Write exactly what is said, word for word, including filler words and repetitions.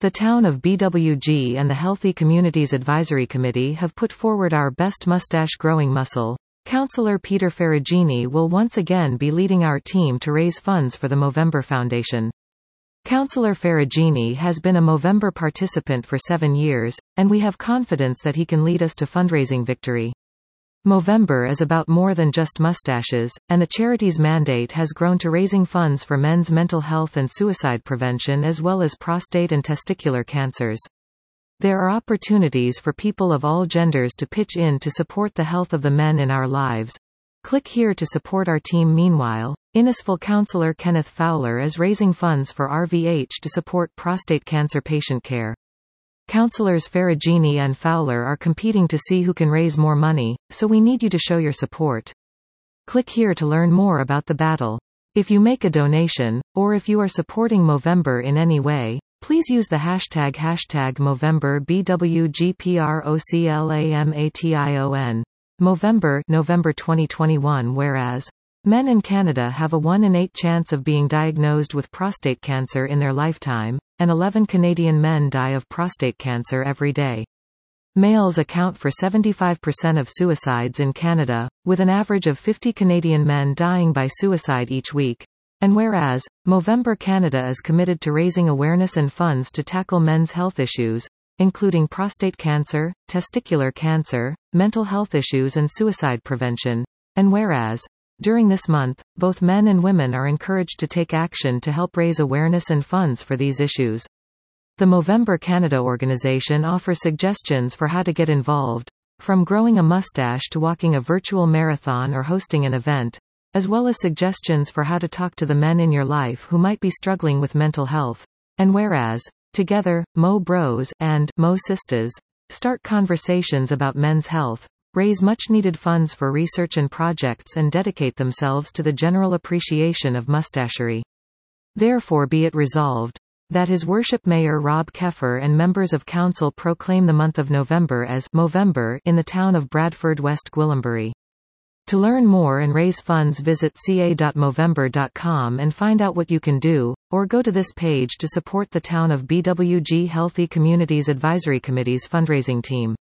The Town of B W G and the Healthy Communities Advisory Committee have put forward our best mustache-growing muscle. Councillor Peter Ferragini will once again be leading our team to raise funds for the Movember Foundation. Councillor Ferragini has been a Movember participant for seven years, and we have confidence that he can lead us to fundraising victory. Movember is about more than just mustaches, and the charity's mandate has grown to raising funds for men's mental health and suicide prevention as well as prostate and testicular cancers. There are opportunities for people of all genders to pitch in to support the health of the men in our lives. Click here to support our team. Meanwhile, Innisfil councillor Kenneth Fowler is raising funds for R V H to support prostate cancer patient care. Councillors Ferragini and Fowler are competing to see who can raise more money, so we need you to show your support. Click here to learn more about the battle. If you make a donation, or if you are supporting Movember in any way, please use the hashtag hashtag Movember B W G P R O C L A M A T I O N. Movember, November twenty twenty-one. Whereas men in Canada have a one in eight chance of being diagnosed with prostate cancer in their lifetime, and eleven Canadian men die of prostate cancer every day. Males account for seventy-five percent of suicides in Canada, with an average of fifty Canadian men dying by suicide each week. And whereas Movember Canada is committed to raising awareness and funds to tackle men's health issues, including prostate cancer, testicular cancer, mental health issues and suicide prevention, and whereas during this month, both men and women are encouraged to take action to help raise awareness and funds for these issues. The Movember Canada organization offers suggestions for how to get involved, from growing a mustache to walking a virtual marathon or hosting an event, as well as suggestions for how to talk to the men in your life who might be struggling with mental health. And whereas together, Mo Bros and Mo Sisters start conversations about men's health, raise much-needed funds for research and projects and dedicate themselves to the general appreciation of mustachery. Therefore be it resolved that His Worship Mayor Rob Keffer and members of council proclaim the month of November as Movember in the town of Bradford, West Gwillimbury. To learn more and raise funds, visit c a dot movember dot com and find out what you can do, or go to this page to support the Town of B W G Healthy Communities Advisory Committee's fundraising team.